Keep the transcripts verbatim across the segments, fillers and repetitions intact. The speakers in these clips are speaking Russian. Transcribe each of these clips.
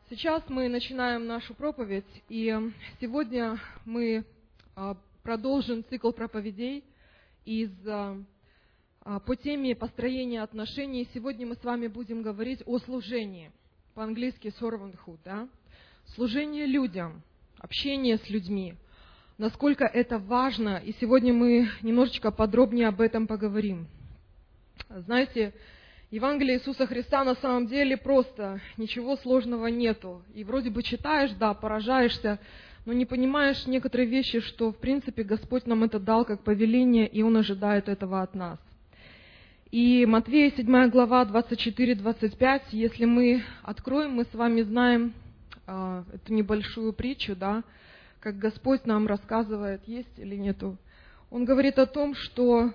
Сейчас мы начинаем нашу проповедь, и сегодня мы продолжим цикл проповедей из, по теме построения отношений. Сегодня мы с вами будем говорить о служении, по-английски servanthood, да? Служение людям, общение с людьми, насколько это важно, и сегодня мы немножечко подробнее об этом поговорим. Знаете, Евангелие Иисуса Христа на самом деле просто, ничего сложного нету. И вроде бы читаешь, да, поражаешься, но не понимаешь некоторые вещи, что в принципе Господь нам это дал как повеление, и Он ожидает этого от нас. И Матфея седьмая глава, двадцать четыре двадцать пять, если мы откроем, мы с вами знаем э, эту небольшую притчу, да, как Господь нам рассказывает, есть или нету. Он говорит о том, что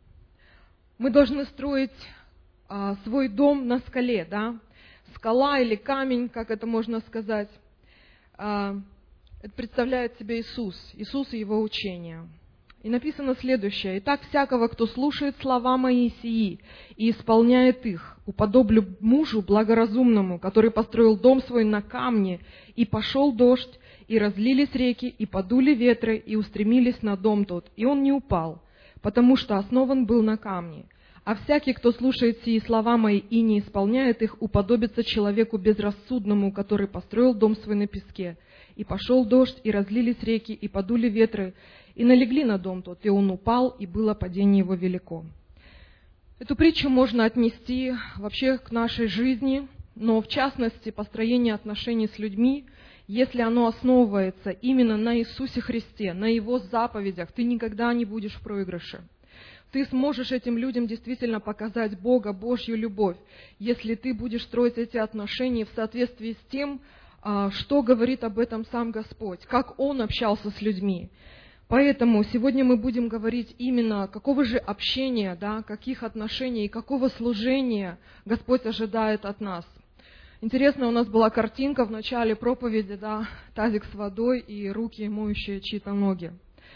мы должны строить свой дом на скале, да, скала или камень, как это можно сказать, это представляет себе Иисус, Иисус и Его учение. И написано следующее: «Итак, всякого, кто слушает слова мои сии и исполняет их, уподоблю мужу благоразумному, который построил дом свой на камне, и пошел дождь, и разлились реки, и подули ветры, и устремились на дом тот, и он не упал, потому что основан был на камне. А всякий, кто слушает сии слова мои и не исполняет их, уподобится человеку безрассудному, который построил дом свой на песке. И пошел дождь, и разлились реки, и подули ветры, и налегли на дом тот, и он упал, и было падение его велико». Эту притчу можно отнести вообще к нашей жизни, но в частности построение отношений с людьми, если оно основывается именно на Иисусе Христе, на Его заповедях, ты никогда не будешь в проигрыше. Ты сможешь этим людям действительно показать Бога, Божью любовь, если ты будешь строить эти отношения в соответствии с тем, что говорит об этом сам Господь, как Он общался с людьми. Поэтому сегодня мы будем говорить именно, какого же общения, да, каких отношений, какого служения Господь ожидает от нас. Интересно, у нас была картинка в начале проповеди, да, тазик с водой и руки, моющие чьи-то ноги.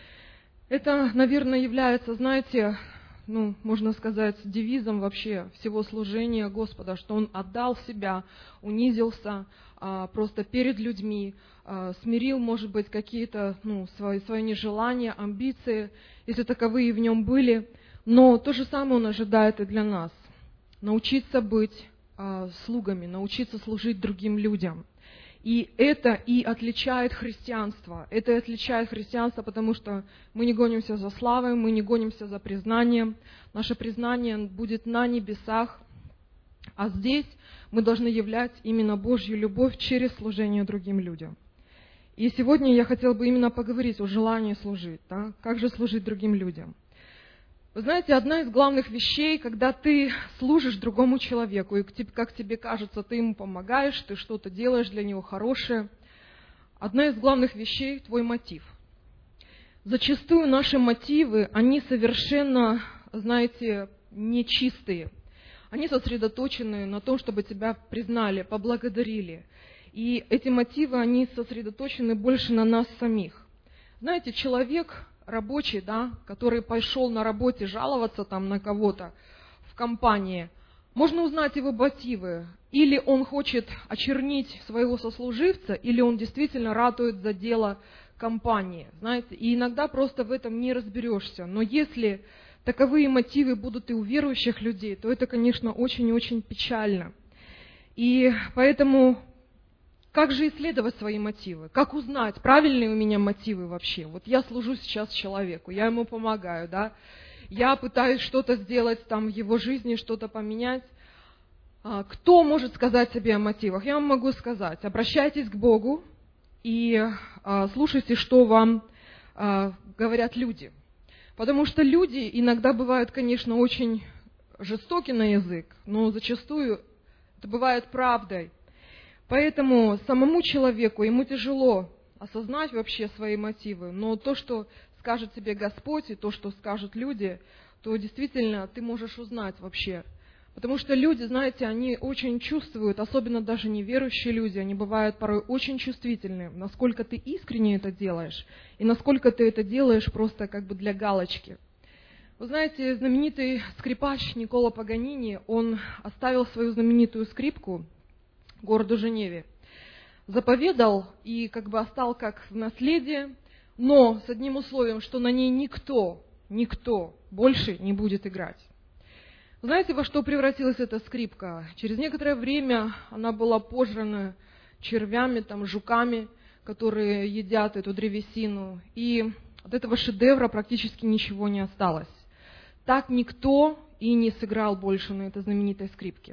Это, наверное, является, знаете, ну, можно сказать, девизом вообще всего служения Господа, что Он отдал себя, унизился а, просто перед людьми, а, смирил, может быть, какие-то ну, свои, свои нежелания, амбиции, если таковые в Нем были. Но то же самое Он ожидает и для нас. Научиться быть а, слугами, научиться служить другим людям. И это и отличает христианство. Это и отличает христианство, потому что мы не гонимся за славой, мы не гонимся за признанием. Наше признание будет на небесах, а здесь мы должны являть именно Божью любовь через служение другим людям. И сегодня я хотела бы именно поговорить о желании служить. Да? Как же служить другим людям? Вы знаете, одна из главных вещей, когда ты служишь другому человеку, и как тебе кажется, ты ему помогаешь, ты что-то делаешь для него хорошее, одна из главных вещей – твой мотив. Зачастую наши мотивы, они совершенно, знаете, нечистые. Они сосредоточены на том, чтобы тебя признали, поблагодарили. И эти мотивы, они сосредоточены больше на нас самих. Знаете, человек рабочий, да, который пошел на работе жаловаться там на кого-то в компании, можно узнать его мотивы. Или он хочет очернить своего сослуживца, или он действительно ратует за дело компании. Знаете, и иногда просто в этом не разберешься. Но если таковые мотивы будут и у верующих людей, то это, конечно, очень-очень печально. И поэтому как же исследовать свои мотивы? Как узнать, правильные у меня мотивы вообще? Вот я служу сейчас человеку, я ему помогаю, да? Я пытаюсь что-то сделать там в его жизни, что-то поменять. Кто может сказать себе о мотивах? Я вам могу сказать. Обращайтесь к Богу и слушайте, что вам говорят люди. Потому что люди иногда бывают, конечно, очень жестоки на язык, но зачастую это бывает правдой. Поэтому самому человеку, ему тяжело осознать вообще свои мотивы, но то, что скажет тебе Господь, и то, что скажут люди, то действительно ты можешь узнать вообще. Потому что люди, знаете, они очень чувствуют, особенно даже неверующие люди, они бывают порой очень чувствительны, насколько ты искренне это делаешь, и насколько ты это делаешь просто как бы для галочки. Вы знаете, знаменитый скрипач Никколо Паганини, он оставил свою знаменитую скрипку городу Женеве. заповедал и как бы оставил как в наследие, но с одним условием, что на ней никто, никто больше не будет играть. Знаете, во что превратилась эта скрипка? Через некоторое время она была пожрана червями, там, жуками, которые едят эту древесину, и от этого шедевра практически ничего не осталось. Так никто и не сыграл больше на этой знаменитой скрипке.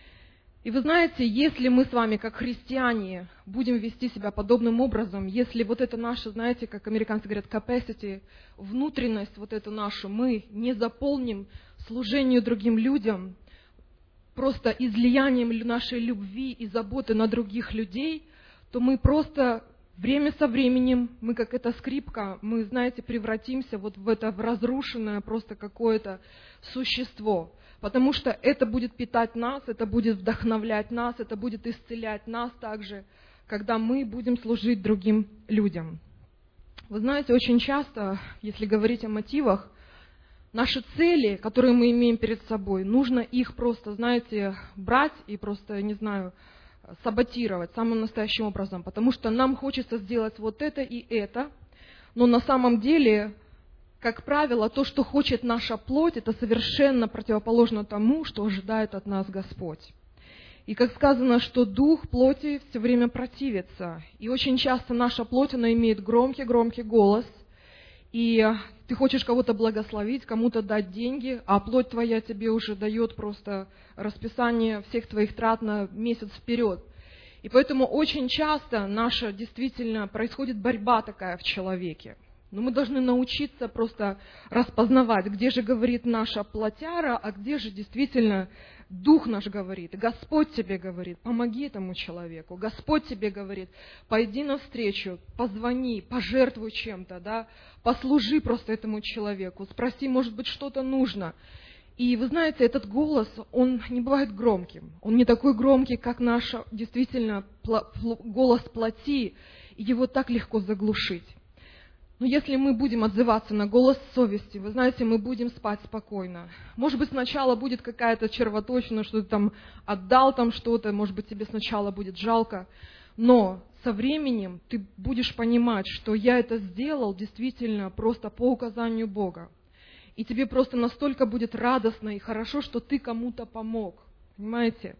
И вы знаете, если мы с вами, как христиане, будем вести себя подобным образом, если вот это наше, знаете, как американцы говорят, capacity, внутренность вот эту нашу, мы не заполним служению другим людям, просто излиянием нашей любви и заботы на других людей, то мы просто время со временем, мы как эта скрипка, мы, знаете, превратимся вот в это в разрушенное просто какое-то существо. Потому что это будет питать нас, это будет вдохновлять нас, это будет исцелять нас также, когда мы будем служить другим людям. Вы знаете, очень часто, если говорить о мотивах, наши цели, которые мы имеем перед собой, нужно их просто, знаете, брать и просто, не знаю, саботировать самым настоящим образом, потому что нам хочется сделать вот это и это, но на самом деле, как правило, то, что хочет наша плоть, это совершенно противоположно тому, что ожидает от нас Господь. И как сказано, что дух плоти все время противится, и очень часто наша плоть, она имеет громкий-громкий голос, и ты хочешь кого-то благословить, кому-то дать деньги, а плоть твоя тебе уже дает просто расписание всех твоих трат на месяц вперед. И поэтому очень часто наша действительно происходит борьба такая в человеке. Но мы должны научиться просто распознавать, где же говорит наша плотяра, а где же действительно Дух наш говорит. Господь тебе говорит, помоги этому человеку. Господь тебе говорит, пойди навстречу, позвони, пожертвуй чем-то, да, послужи просто этому человеку, спроси, может быть, что-то нужно. И вы знаете, этот голос, он не бывает громким. Он не такой громкий, как наш действительно голос плоти, и его так легко заглушить. Но если мы будем отзываться на голос совести, вы знаете, мы будем спать спокойно. Может быть, сначала будет какая-то червоточина, что ты там отдал там что-то, может быть, тебе сначала будет жалко. Но со временем ты будешь понимать, что я это сделал действительно просто по указанию Бога. И тебе просто настолько будет радостно и хорошо, что ты кому-то помог. Понимаете?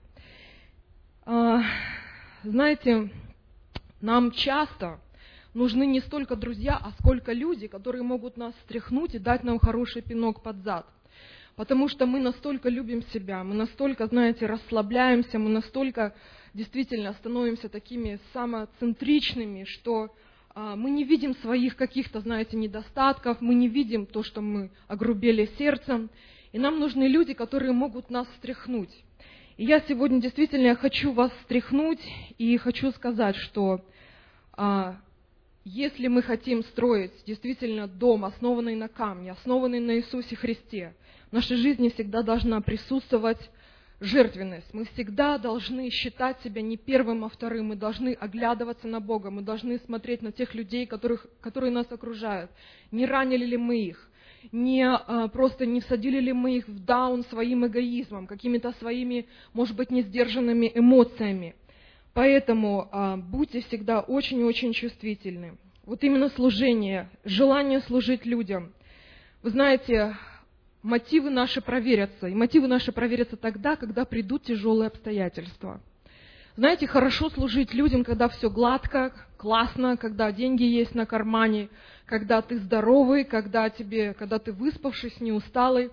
А, знаете, нам часто нужны не столько друзья, а сколько люди, которые могут нас встряхнуть и дать нам хороший пинок под зад. Потому что мы настолько любим себя, мы настолько, знаете, расслабляемся, мы настолько действительно становимся такими самоцентричными, что а, мы не видим своих каких-то, знаете, недостатков, мы не видим то, что мы огрубели сердцем. И нам нужны люди, которые могут нас встряхнуть. И я сегодня действительно хочу вас встряхнуть и хочу сказать, что а, если мы хотим строить действительно дом, основанный на камне, основанный на Иисусе Христе, в нашей жизни всегда должна присутствовать жертвенность. Мы всегда должны считать себя не первым, а вторым. Мы должны оглядываться на Бога, мы должны смотреть на тех людей, которых, которые нас окружают. Не ранили ли мы их? Не, а, просто не всадили ли мы их в даун своим эгоизмом, какими-то своими, может быть, несдержанными эмоциями? Поэтому а, будьте всегда очень-очень чувствительны. Вот именно служение, желание служить людям. Вы знаете, мотивы наши проверятся. И мотивы наши проверятся тогда, когда придут тяжелые обстоятельства. Знаете, хорошо служить людям, когда все гладко, классно, когда деньги есть на кармане, когда ты здоровый, когда, тебе, когда ты выспавшись, не усталый.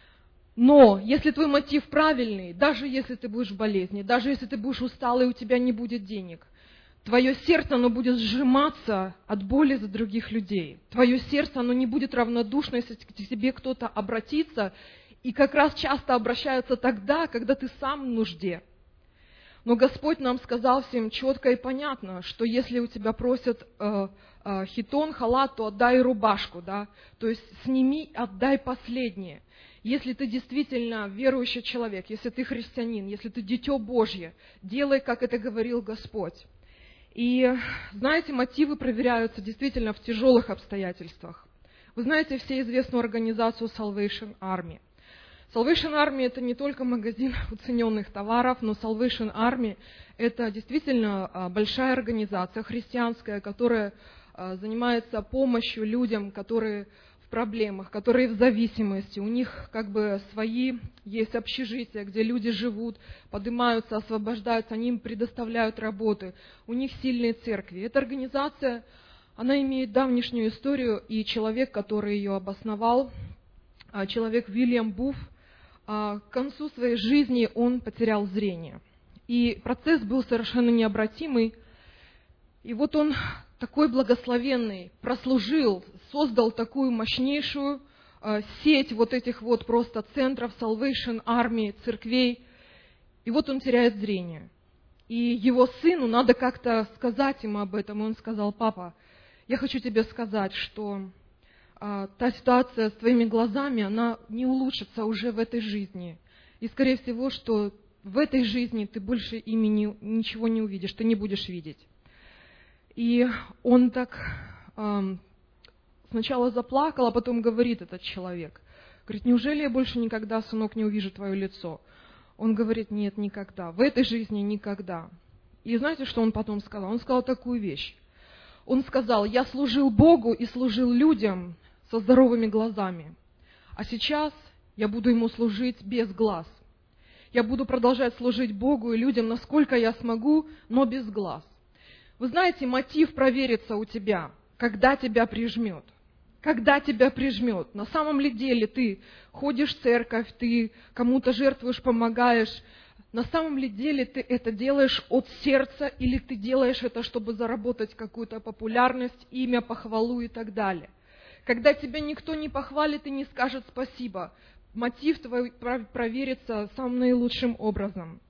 Но если твой мотив правильный, даже если ты будешь в болезни, даже если ты будешь усталый и у тебя не будет денег, твое сердце, оно будет сжиматься от боли за других людей. Твое сердце, оно не будет равнодушно, если к тебе кто-то обратится, и как раз часто обращаются тогда, когда ты сам в нужде. Но Господь нам сказал всем четко и понятно, что если у тебя просят э, э, хитон, халат, то отдай рубашку, да? То есть сними, отдай последнее. Если ты действительно верующий человек, если ты христианин, если ты дитё Божье, делай, как это говорил Господь. И, знаете, мотивы проверяются действительно в тяжелых обстоятельствах. Вы знаете все известную организацию Salvation Army. Salvation Army — это не только магазин уцененных товаров, но Salvation Army — это действительно большая организация христианская, которая занимается помощью людям, которые в проблемах, которые в зависимости. У них как бы свои есть общежития, где люди живут, поднимаются, освобождаются, они им предоставляют работы. У них сильные церкви. Эта организация, она имеет давнишнюю историю, и человек, который ее обосновал, человек Уильям Буфф, к концу своей жизни он потерял зрение. И процесс был совершенно необратимый. И вот он такой благословенный, прослужил, создал такую мощнейшую сеть вот этих вот просто центров Salvation Army, церквей. И вот он теряет зрение. И его сыну надо как-то сказать ему об этом. И он сказал: папа, я хочу тебе сказать, что та ситуация с твоими глазами, она не улучшится уже в этой жизни. И, скорее всего, что в этой жизни ты больше ими не, ничего не увидишь, ты не будешь видеть. И он так э, сначала заплакал, а потом говорит этот человек. Говорит: неужели я больше никогда, сынок, не увижу твое лицо? Он говорит: нет, никогда. В этой жизни никогда. И знаете, что он потом сказал? Он сказал такую вещь. Он сказал: я служил Богу и служил людям со здоровыми глазами. А сейчас я буду Ему служить без глаз. Я буду продолжать служить Богу и людям, насколько я смогу, но без глаз. Вы знаете, мотив проверится у тебя, когда тебя прижмет. Когда тебя прижмет. На самом ли деле ты ходишь в церковь, ты кому-то жертвуешь, помогаешь. На самом ли деле ты это делаешь от сердца, или ты делаешь это, чтобы заработать какую-то популярность, имя, похвалу и так далее. Когда тебя никто не похвалит и не скажет спасибо, мотив твой проверится самым наилучшим образом.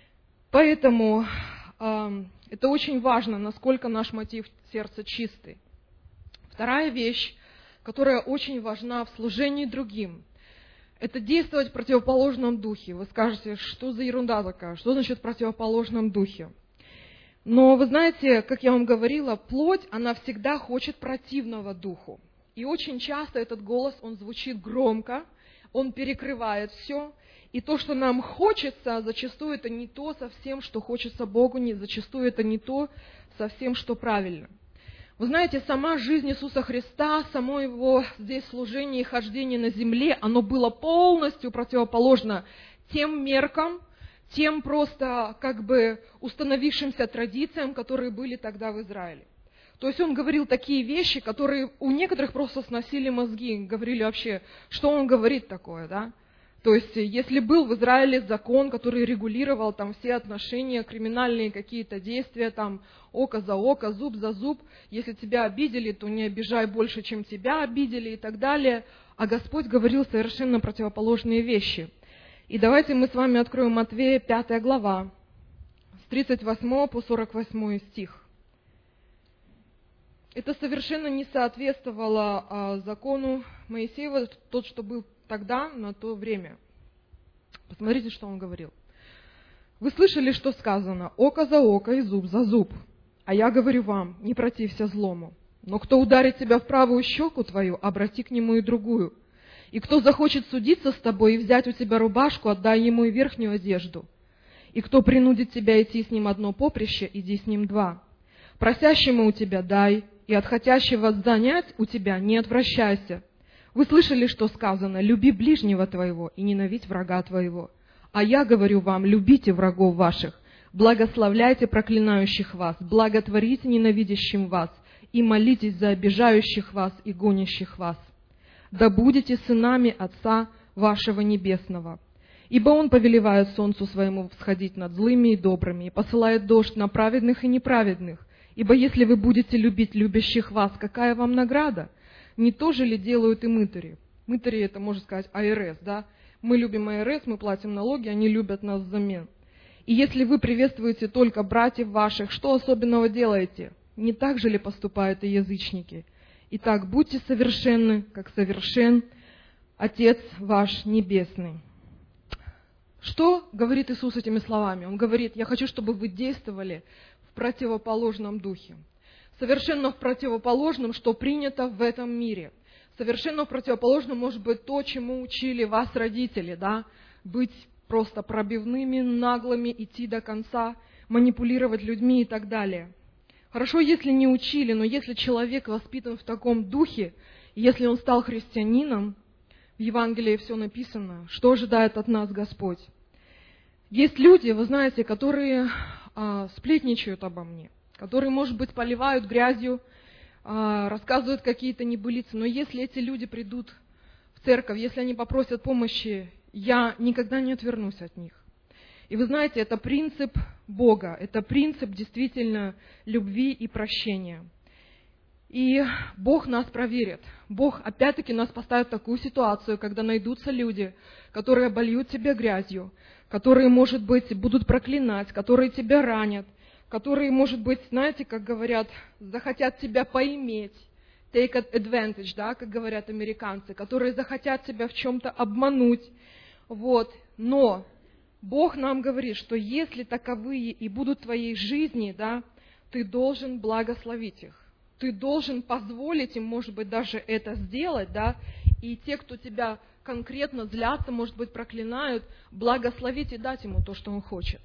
Поэтому э, это очень важно, насколько наш мотив сердца чистый. Вторая вещь, которая очень важна в служении другим, это действовать в противоположном духе. Вы скажете: что за ерунда такая, что значит в противоположном духе? Но вы знаете, как я вам говорила, плоть, она всегда хочет противного духу. И очень часто этот голос, он звучит громко, он перекрывает все. И то, что нам хочется, зачастую это не то совсем, что хочется Богу, не, зачастую это не то совсем, что правильно. Вы знаете, сама жизнь Иисуса Христа, само Его здесь служение и хождение на земле, оно было полностью противоположно тем меркам, тем просто как бы установившимся традициям, которые были тогда в Израиле. То есть Он говорил такие вещи, которые у некоторых просто сносили мозги, говорили вообще, что Он говорит такое, да? То есть, если был в Израиле закон, который регулировал там все отношения, криминальные какие-то действия, там око за око, зуб за зуб, если тебя обидели, то не обижай больше, чем тебя обидели и так далее. А Господь говорил совершенно противоположные вещи. И давайте мы с вами откроем Матвея пятая глава, с тридцать восьмого по сорок восьмой стих. Это совершенно не соответствовало а, закону Моисеева, тот, что был тогда, на то время. Посмотрите, что он говорил. Вы слышали, что сказано: око за око и зуб за зуб. А я говорю вам, не протився злому. Но кто ударит тебя в правую щеку твою, обрати к нему и другую. И кто захочет судиться с тобой и взять у тебя рубашку, отдай ему и верхнюю одежду. И кто принудит тебя идти с ним одно поприще, иди с ним два. Просящему у тебя дай, и от хотящего занять у тебя не отвращайся. Вы слышали, что сказано: люби ближнего твоего и ненавидь врага твоего. А я говорю вам, любите врагов ваших, благословляйте проклинающих вас, благотворите ненавидящим вас, и молитесь за обижающих вас и гонящих вас. Да будете сынами Отца вашего Небесного. Ибо Он повелевает солнцу своему всходить над злыми и добрыми, и посылает дождь на праведных и неправедных. Ибо если вы будете любить любящих вас, какая вам награда? Не то же ли делают и мытари? Мытари — это, можно сказать, ай эр эс, да? Мы любим ай эр эс, мы платим налоги, они любят нас взамен. И если вы приветствуете только братьев ваших, что особенного делаете? Не так же ли поступают и язычники? Итак, будьте совершенны, как совершен Отец ваш Небесный. Что говорит Иисус этими словами? Он говорит: я хочу, чтобы вы действовали в противоположном духе. Совершенно в противоположном, что принято в этом мире. Совершенно противоположно может быть то, чему учили вас родители, да, быть просто пробивными, наглыми, идти до конца, манипулировать людьми и так далее. Хорошо, если не учили, но если человек воспитан в таком духе, и если он стал христианином, в Евангелии все написано, что ожидает от нас Господь. Есть люди, вы знаете, которые а, сплетничают обо мне, которые, может быть, поливают грязью, а, рассказывают какие-то небылицы, но если эти люди придут в церковь, если они попросят помощи, я никогда не отвернусь от них. И вы знаете, это принцип Бога, это принцип действительно любви и прощения. И Бог нас проверит. Бог опять-таки нас поставит в такую ситуацию, когда найдутся люди, которые обольют тебя грязью, которые, может быть, будут проклинать, которые тебя ранят, которые, может быть, знаете, как говорят, захотят тебя поиметь, take advantage, да, как говорят американцы, которые захотят тебя в чем-то обмануть. Вот. Но Бог нам говорит, что если таковые и будут в твоей жизни, да, ты должен благословить их. Ты должен позволить им, может быть, даже это сделать, да, и те, кто тебя конкретно злятся, может быть, проклинают, благословить и дать ему то, что он хочет.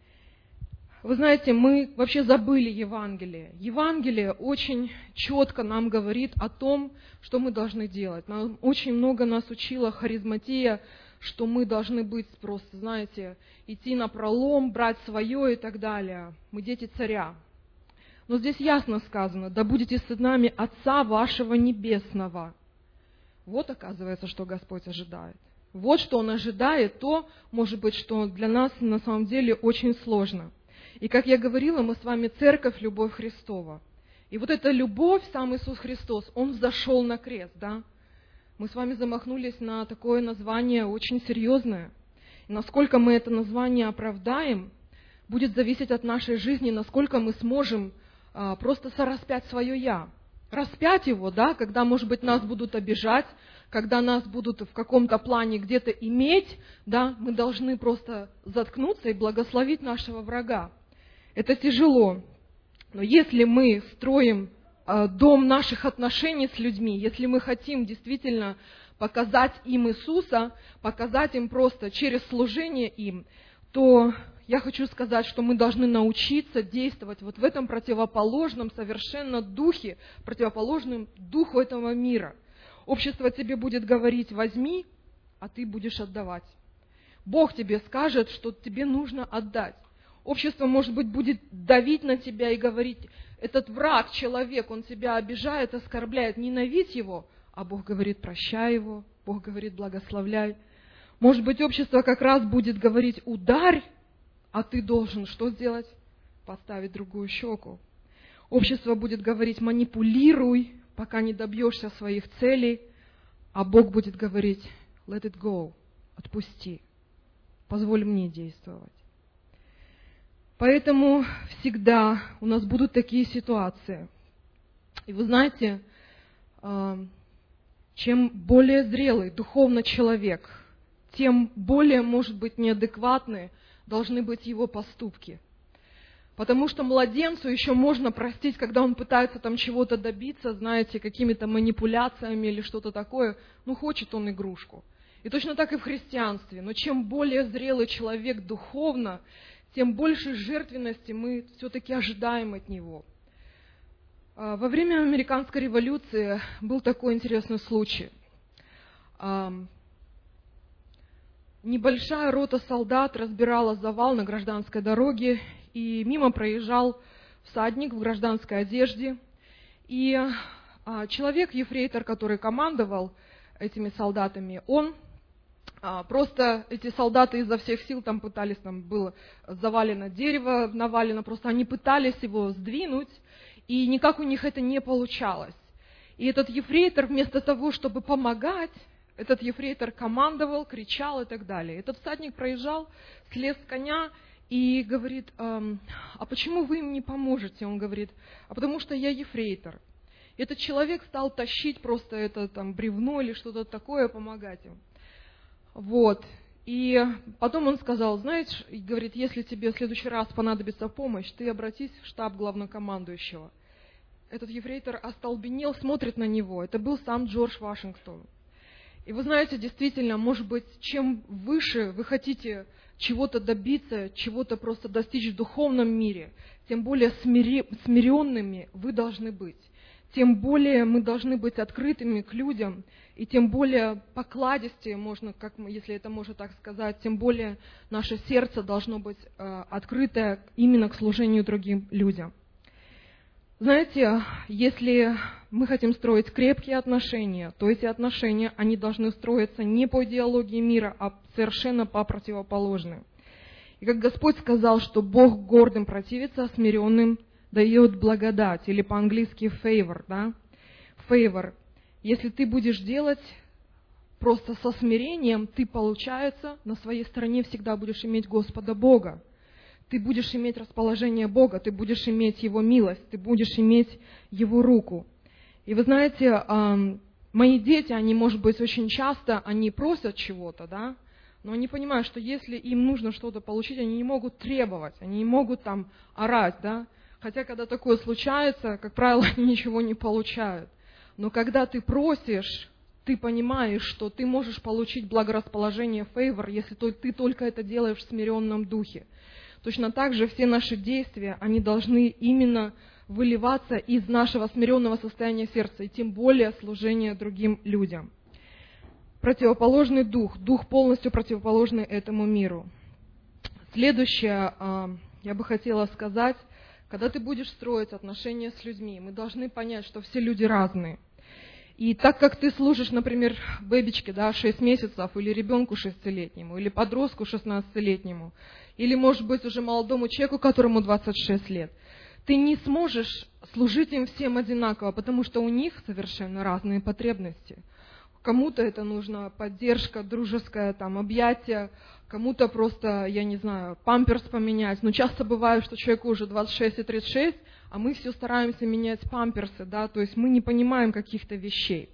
Вы знаете, мы вообще забыли Евангелие. Евангелие очень четко нам говорит о том, что мы должны делать. Нам очень много нас учила харизматия, что мы должны быть просто, знаете, идти напролом, брать свое и так далее. Мы дети царя. Но здесь ясно сказано, да будете сынами Отца вашего Небесного. Вот, оказывается, что Господь ожидает. Вот что Он ожидает, то, может быть, что для нас на самом деле очень сложно. И, как я говорила, мы с вами церковь, любовь Христова. И вот эта любовь, сам Иисус Христос, Он взошел на крест, да? Мы с вами замахнулись на такое название очень серьезное. И насколько мы это название оправдаем, будет зависеть от нашей жизни, насколько мы сможем а, просто сораспять свое «я». Распять его, да, когда, может быть, нас будут обижать, когда нас будут в каком-то плане где-то иметь, да, мы должны просто заткнуться и благословить нашего врага. Это тяжело. Но если мы строим э, дом наших отношений с людьми, если мы хотим действительно показать им Иисуса, показать им просто через служение им, то я хочу сказать, что мы должны научиться действовать вот в этом противоположном совершенно духе, противоположном духу этого мира. Общество тебе будет говорить «возьми», а ты будешь отдавать. Бог тебе скажет, что тебе нужно отдать. Общество, может быть, будет давить на тебя и говорить, этот враг, человек, он тебя обижает, оскорбляет, ненавидь его, а Бог говорит, прощай его, Бог говорит, благословляй. Может быть, общество как раз будет говорить, ударь, а ты должен что сделать? Поставить другую щеку. Общество будет говорить, манипулируй, пока не добьешься своих целей, а Бог будет говорить, let it go, отпусти, позволь мне действовать. Поэтому всегда у нас будут такие ситуации. И вы знаете, чем более зрелый духовно человек, тем более, может быть, неадекватны должны быть его поступки. Потому что младенцу еще можно простить, когда он пытается там чего-то добиться, знаете, какими-то манипуляциями или что-то такое. Ну, хочет он игрушку. И точно так и в христианстве. Но чем более зрелый человек духовно, тем больше жертвенности мы все-таки ожидаем от него. Во время американской революции был такой интересный случай. Небольшая рота солдат разбирала завал на гражданской дороге, и мимо проезжал всадник в гражданской одежде. И человек, ефрейтор, который командовал этими солдатами, он просто, эти солдаты изо всех сил там пытались, там было завалено дерево, навалено, просто они пытались его сдвинуть, и никак у них это не получалось. И этот ефрейтор вместо того, чтобы помогать, этот ефрейтор командовал, кричал и так далее. Этот всадник проезжал, слез с коня и говорит, а почему вы им не поможете? Он говорит, а потому что я ефрейтор. И этот человек стал тащить просто это там бревно или что-то такое, помогать им. Вот. И потом он сказал, знаешь, говорит, если тебе в следующий раз понадобится помощь, ты обратись в штаб главнокомандующего. этот ефрейтор остолбенел, смотрит на него. Это был сам Джордж Вашингтон. И вы знаете, действительно, может быть, чем выше вы хотите чего-то добиться, чего-то просто достичь в духовном мире, тем более смири, смиренными вы должны быть. Тем более мы должны быть открытыми к людям, и тем более покладистее, можно, как мы, если это можно так сказать, тем более наше сердце должно быть э, открытое именно к служению другим людям. Знаете, если мы хотим строить крепкие отношения, то эти отношения, они должны строиться не по идеологии мира, а совершенно по противоположным. И как Господь сказал, что Бог гордым противится, а смиренным дает благодать, или по-английски favor, да? Favor. Если ты будешь делать просто со смирением, ты, получается, на своей стороне всегда будешь иметь Господа Бога. Ты будешь иметь расположение Бога, ты будешь иметь Его милость, ты будешь иметь Его руку. И вы знаете, мои дети, они, может быть, очень часто, они просят чего-то, да, но они понимают, что если им нужно что-то получить, они не могут требовать, они не могут там орать, да. Хотя, когда такое случается, как правило, они ничего не получают. Но когда ты просишь, ты понимаешь, что ты можешь получить благорасположение, фейвор, если ты только это делаешь в смиренном духе. Точно так же все наши действия, они должны именно выливаться из нашего смиренного состояния сердца, и тем более служения другим людям. Противоположный дух, дух полностью противоположный этому миру. Следующее, я бы хотела сказать, когда ты будешь строить отношения с людьми, мы должны понять, что все люди разные. И так как ты служишь, например, бэбичке, да, шесть месяцев, или ребенку шестилетнему, или подростку шестнадцатилетнему, или, может быть, уже молодому человеку, которому двадцать шесть лет, ты не сможешь служить им всем одинаково, потому что у них совершенно разные потребности. Кому-то это нужна поддержка, дружеское там, объятие, кому-то просто, я не знаю, памперс поменять. Но часто бывает, что человеку уже двадцать шесть и тридцать шесть, а мы все стараемся менять памперсы, да, то есть мы не понимаем каких-то вещей.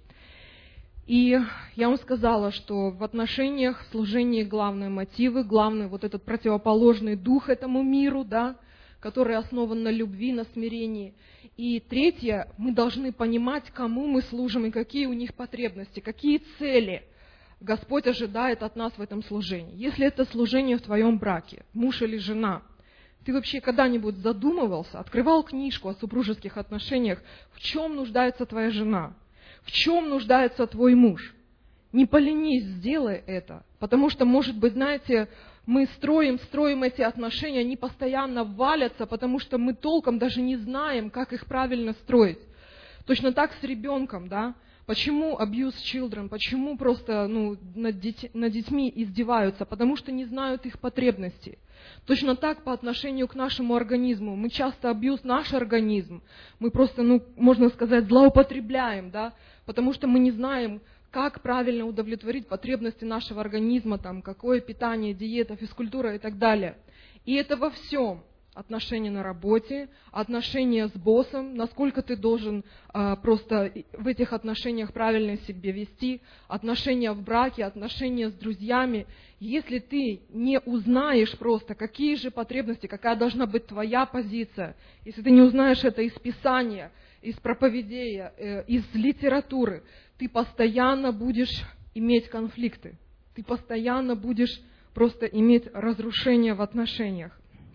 И я вам сказала, что в отношениях, в служении главные мотивы, главный вот этот противоположный дух этому миру, да, который основан на любви, на смирении. И третье, мы должны понимать, кому мы служим и какие у них потребности, какие цели Господь ожидает от нас в этом служении. Если это служение в твоем браке, муж или жена, ты вообще когда-нибудь задумывался, открывал книжку о супружеских отношениях, в чем нуждается твоя жена, в чем нуждается твой муж? Не поленись, сделай это, потому что, может быть, знаете, мы строим, строим эти отношения, они постоянно валятся, потому что мы толком даже не знаем, как их правильно строить. Точно так с ребенком, да? Почему abuse children, почему просто ну, над, деть, над детьми издеваются? Потому что не знают их потребностей. Точно так по отношению к нашему организму. Мы часто абьюз наш организм. Мы просто, ну, можно сказать, злоупотребляем, да? Потому что мы не знаем, как правильно удовлетворить потребности нашего организма, там, какое питание, диета, физкультура и так далее. И это во всем. Отношения на работе, отношения с боссом, насколько ты должен а, просто в этих отношениях правильно себя вести, отношения в браке, отношения с друзьями. Если ты не узнаешь просто, какие же потребности, какая должна быть твоя позиция, если ты не узнаешь это из Писания, из проповедей, э, из литературы, ты постоянно будешь иметь конфликты, ты постоянно будешь просто иметь разрушения в отношениях.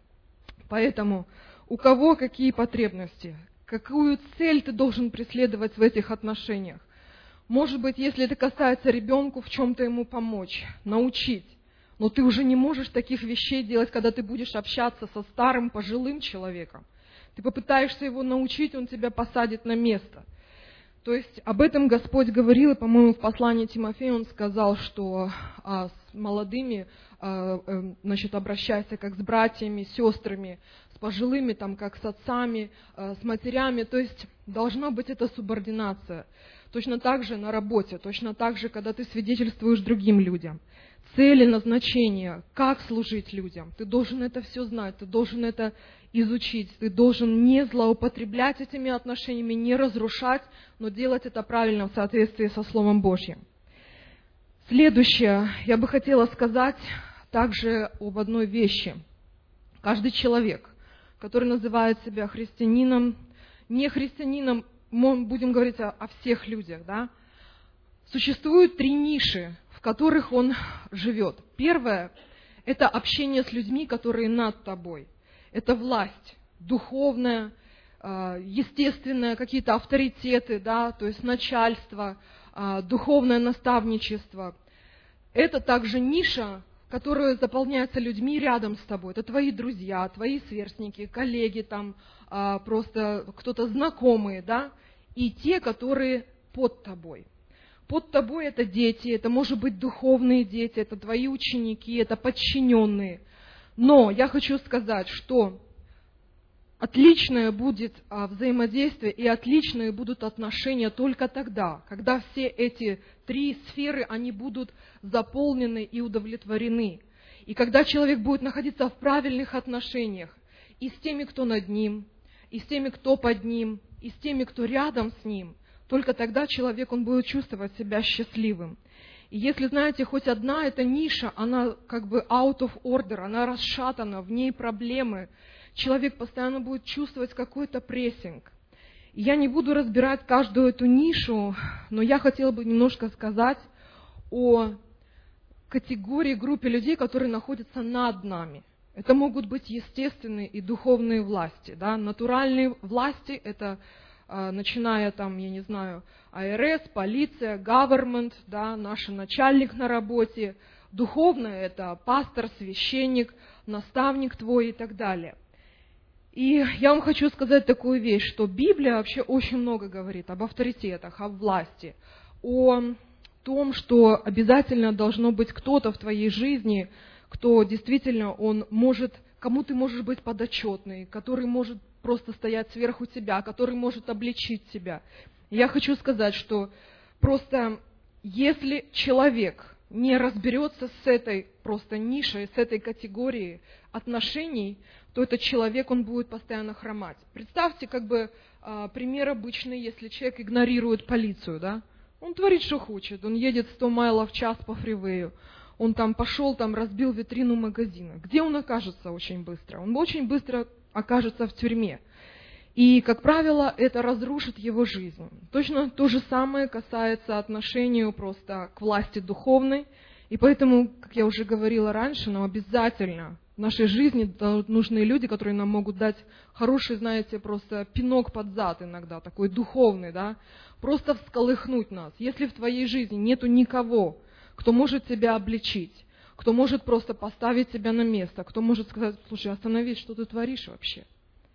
Поэтому у кого какие потребности, какую цель ты должен преследовать в этих отношениях? Может быть, если это касается ребенку, в чем-то ему помочь, научить. Но ты уже не можешь таких вещей делать, когда ты будешь общаться со старым, пожилым человеком. Ты попытаешься его научить, он тебя посадит на место. То есть об этом Господь говорил, и, по-моему, в послании Тимофею Он сказал, что а, с молодыми а, а, значит, обращайся как с братьями, сестрами, с пожилыми, там, как с отцами, а, с матерями. То есть должна быть эта субординация. Точно так же на работе, точно так же, когда ты свидетельствуешь другим людям. Цели, назначения, как служить людям. Ты должен это все знать, ты должен это изучить, ты должен не злоупотреблять этими отношениями, не разрушать, но делать это правильно в соответствии со Словом Божьим. Следующее, я бы хотела сказать также об одной вещи. Каждый человек, который называет себя христианином, не христианином, мы будем говорить о, о всех людях, да, существуют три ниши, в которых он живет. Первое – это общение с людьми, которые над тобой. Это власть духовная, естественная, какие-то авторитеты, да, то есть начальство, духовное наставничество. Это также ниша, которая заполняется людьми рядом с тобой. Это твои друзья, твои сверстники, коллеги, там, просто кто-то знакомые, да, и те, которые под тобой. Под тобой это дети, это, может быть, духовные дети, это твои ученики, это подчиненные. Но я хочу сказать, что отличное будет взаимодействие и отличные будут отношения только тогда, когда все эти три сферы, они будут заполнены и удовлетворены. И когда человек будет находиться в правильных отношениях и с теми, кто над ним, и с теми, кто под ним, и с теми, кто рядом с ним, только тогда человек, он будет чувствовать себя счастливым. И если, знаете, хоть одна эта ниша, она как бы out of order, она расшатана, в ней проблемы, человек постоянно будет чувствовать какой-то прессинг. И я не буду разбирать каждую эту нишу, но я хотела бы немножко сказать о категории, группе людей, которые находятся над нами. Это могут быть естественные и духовные власти. Да? Натуральные власти – это начиная там, я не знаю, ай эр эс, полиция, government, да, наш начальник на работе. Духовное – это пастор, священник, наставник твой и так далее. И я вам хочу сказать такую вещь, что Библия вообще очень много говорит об авторитетах, о власти, о том, что обязательно должно быть кто-то в твоей жизни, кто действительно, он может, кому ты можешь быть подотчетный, который может просто стоять сверху тебя, который может обличить тебя. Я хочу сказать, что просто если человек не разберется с этой просто нишей, с этой категорией отношений, то этот человек, он будет постоянно хромать. Представьте, как бы пример обычный, если человек игнорирует полицию, да? Он творит, что хочет, он едет сто майлов в час по фривею, он там пошел, там разбил витрину магазина. Где он окажется очень быстро? Он очень быстро окажется в тюрьме. И, как правило, это разрушит его жизнь. Точно то же самое касается отношению просто к власти духовной. И поэтому, как я уже говорила раньше, нам обязательно в нашей жизни нужны люди, которые нам могут дать хороший, знаете, просто пинок под зад иногда, такой духовный, да, просто всколыхнуть нас. Если в твоей жизни нету никого, кто может тебя обличить, кто может просто поставить тебя на место, кто может сказать: слушай, остановись, что ты творишь вообще?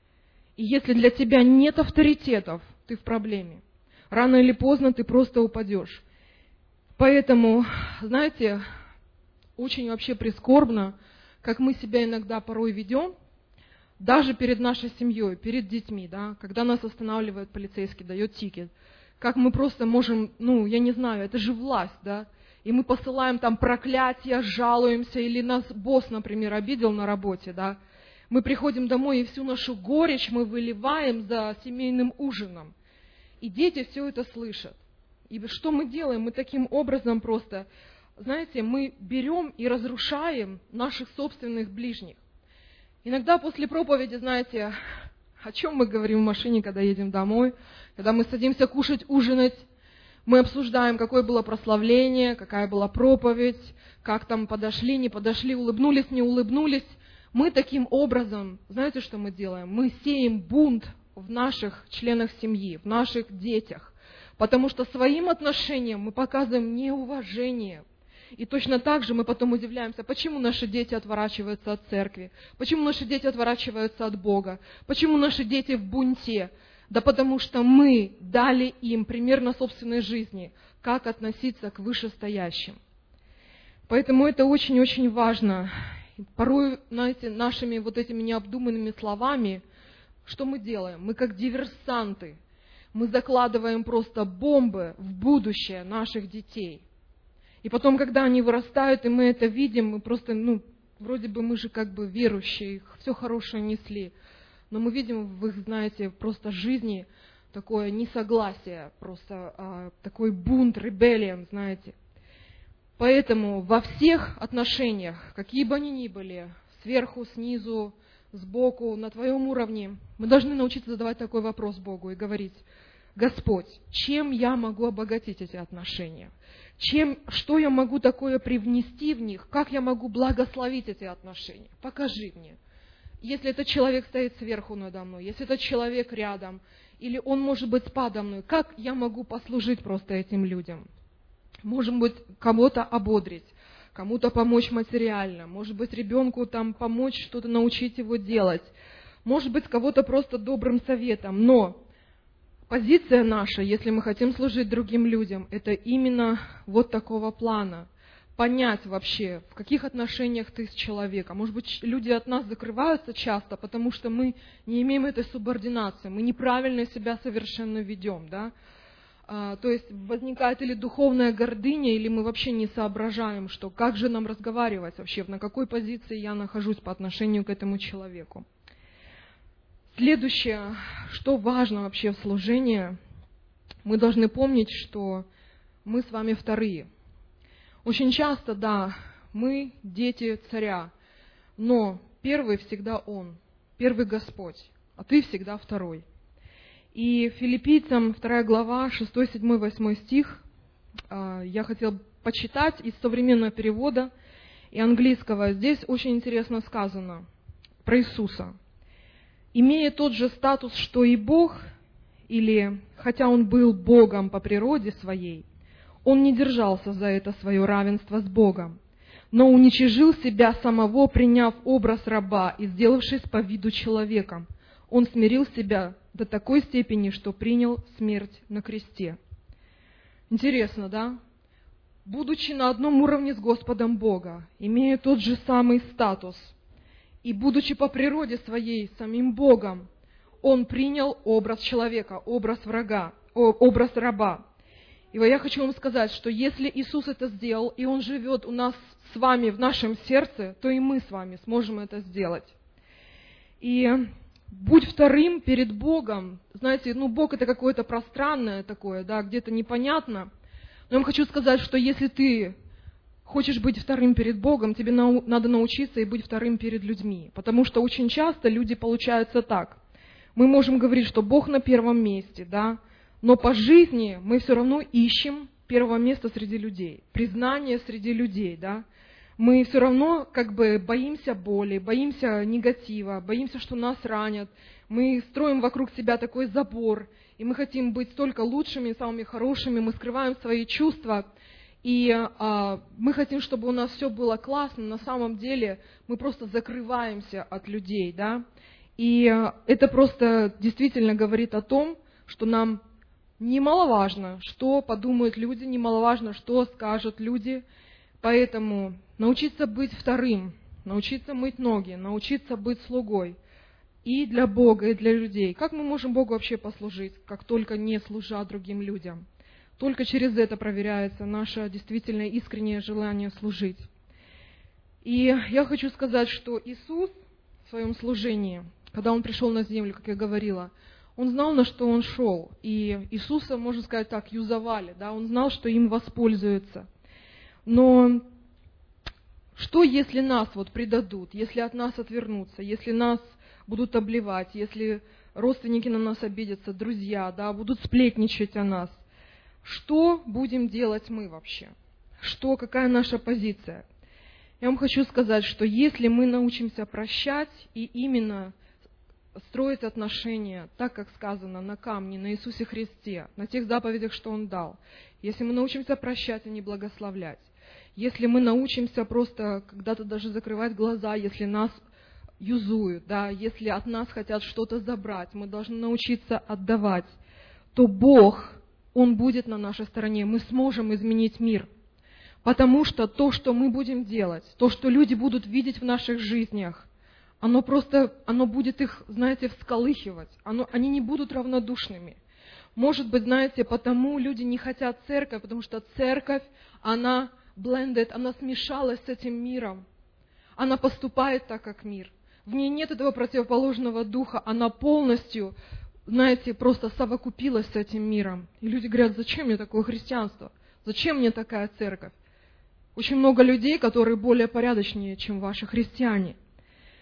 И если для тебя нет авторитетов, ты в проблеме. Рано или поздно ты просто упадешь. Поэтому, знаете, очень вообще прискорбно, как мы себя иногда порой ведем, даже перед нашей семьей, перед детьми, да, когда нас останавливает полицейский, дает тикет, как мы просто можем, ну, я не знаю, это же власть, да, и мы посылаем там проклятия, жалуемся, или нас босс, например, обидел на работе, да, мы приходим домой и всю нашу горечь мы выливаем за семейным ужином. И дети все это слышат. И что мы делаем? Мы таким образом просто, знаете, мы берем и разрушаем наших собственных ближних. Иногда после проповеди, знаете, о чем мы говорим в машине, когда едем домой, когда мы садимся кушать, ужинать, мы обсуждаем, какое было прославление, какая была проповедь, как там подошли, не подошли, улыбнулись, не улыбнулись. Мы таким образом, знаете, что мы делаем? Мы сеем бунт в наших членах семьи, в наших детях, потому что своим отношением мы показываем неуважение. И точно так же мы потом удивляемся, почему наши дети отворачиваются от церкви, почему наши дети отворачиваются от Бога, почему наши дети в бунте. Да потому что мы дали им пример на собственной жизни, как относиться к вышестоящим. Поэтому это очень-очень важно. Порой, знаете, нашими вот этими необдуманными словами, что мы делаем? Мы как диверсанты. Мы закладываем просто бомбы в будущее наших детей. И потом, когда они вырастают, и мы это видим, мы просто, ну, вроде бы мы же как бы верующие, все хорошее несли. Но мы видим в их, знаете, просто жизни такое несогласие, просто а, такой бунт, ребеллион, знаете. Поэтому во всех отношениях, какие бы они ни были, сверху, снизу, сбоку, на твоем уровне, мы должны научиться задавать такой вопрос Богу и говорить: Господь, чем я могу обогатить эти отношения? Чем, что я могу такое привнести в них? Как я могу благословить эти отношения? Покажи мне. Если этот человек стоит сверху надо мной, если этот человек рядом, или он может быть подо мной, как я могу послужить просто этим людям? Может быть, кого-то ободрить, кому-то помочь материально, может быть, ребенку там помочь что-то, научить его делать, может быть, кого-то просто добрым советом. Но позиция наша, если мы хотим служить другим людям, это именно вот такого плана. Понять вообще, в каких отношениях ты с человеком. Может быть, люди от нас закрываются часто, потому что мы не имеем этой субординации, мы неправильно себя совершенно ведем, да? А, то есть возникает или духовная гордыня, или мы вообще не соображаем, что как же нам разговаривать вообще, на какой позиции я нахожусь по отношению к этому человеку. Следующее, что важно вообще в служении, мы должны помнить, что мы с вами вторые. Очень часто, да, мы дети царя, но первый всегда Он, первый Господь, а ты всегда второй. И Филиппийцам вторая глава, шестой, седьмой, восьмой стих, я хотела почитать из современного перевода и английского. Здесь очень интересно сказано про Иисуса. «Имея тот же статус, что и Бог, или хотя Он был Богом по природе своей, Он не держался за это свое равенство с Богом, но уничижил себя самого, приняв образ раба и сделавшись по виду человеком. Он смирил себя до такой степени, что принял смерть на кресте». Интересно, да? Будучи на одном уровне с Господом Бога, имея тот же самый статус, и будучи по природе своей самим Богом, Он принял образ человека, образ врага, образ раба. И я хочу вам сказать, что если Иисус это сделал, и Он живет у нас с вами в нашем сердце, то и мы с вами сможем это сделать. И будь вторым перед Богом. Знаете, ну Бог это какое-то пространное такое, да, где-то непонятно. Но я вам хочу сказать, что если ты хочешь быть вторым перед Богом, тебе нау- надо научиться и быть вторым перед людьми. Потому что очень часто люди получаются так. Мы можем говорить, что Бог на первом месте, да, но по жизни мы все равно ищем первого места среди людей, признание среди людей, да. Мы все равно как бы боимся боли, боимся негатива, боимся, что нас ранят. Мы строим вокруг себя такой забор, и мы хотим быть столько лучшими, самыми хорошими, мы скрываем свои чувства, и а, мы хотим, чтобы у нас все было классно. На самом деле мы просто закрываемся от людей, да. И а, это просто действительно говорит о том, что нам немаловажно, что подумают люди, немаловажно, что скажут люди. Поэтому научиться быть вторым, научиться мыть ноги, научиться быть слугой и для Бога, и для людей. Как мы можем Богу вообще послужить, как только не служа другим людям? Только через это проверяется наше действительно искреннее желание служить. И я хочу сказать, что Иисус в своем служении, когда Он пришел на землю, как я говорила, Он знал, на что Он шел. И Иисуса, можно сказать так, юзовали, да? Он знал, что им воспользуются. Но что, если нас вот предадут, если от нас отвернутся, если нас будут обливать, если родственники на нас обидятся, друзья, да, будут сплетничать о нас? Что будем делать мы вообще? Что, какая наша позиция? Я вам хочу сказать, что если мы научимся прощать и именно строить отношения, так как сказано, на камне, на Иисусе Христе, на тех заповедях, что Он дал, если мы научимся прощать и не благословлять, если мы научимся просто когда-то даже закрывать глаза, если нас юзуют, да, если от нас хотят что-то забрать, мы должны научиться отдавать, то Бог, Он будет на нашей стороне, мы сможем изменить мир. Потому что то, что мы будем делать, то, что люди будут видеть в наших жизнях, оно просто, оно будет их, знаете, всколыхивать, оно, они не будут равнодушными. Может быть, знаете, потому люди не хотят церковь, потому что церковь, она blended, она смешалась с этим миром. Она поступает так, как мир. В ней нет этого противоположного духа, она полностью, знаете, просто совокупилась с этим миром. И люди говорят, зачем мне такое христианство? Зачем мне такая церковь? Очень много людей, которые более порядочнее, чем ваши христиане.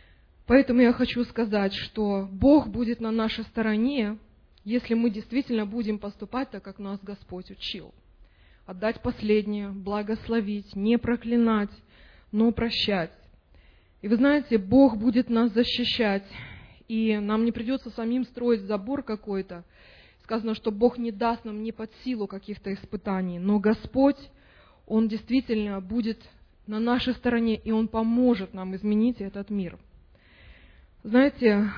Поэтому я хочу сказать, что Бог будет на нашей стороне, если мы действительно будем поступать так, как нас Господь учил. Отдать последнее, благословить, не проклинать, но прощать. И вы знаете, Бог будет нас защищать, и нам не придется самим строить забор какой-то. Сказано, что Бог не даст нам не под силу каких-то испытаний, но Господь, Он действительно будет на нашей стороне, и Он поможет нам изменить этот мир. Знаете,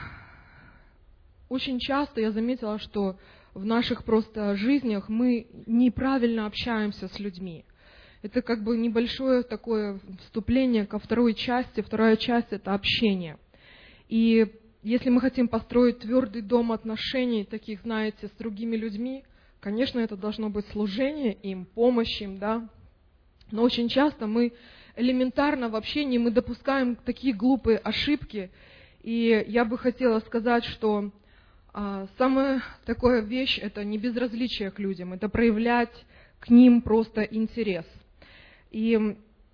очень часто я заметила, что в наших просто жизнях мы неправильно общаемся с людьми. Это как бы небольшое такое вступление ко второй части. Вторая часть – это общение. И если мы хотим построить твердый дом отношений, таких, знаете, с другими людьми, конечно, это должно быть служение им, помощь им, да. Но очень часто мы элементарно в общении мы допускаем такие глупые ошибки. И я бы хотела сказать, что а, самая такая вещь – это не безразличие к людям, это проявлять к ним просто интерес. И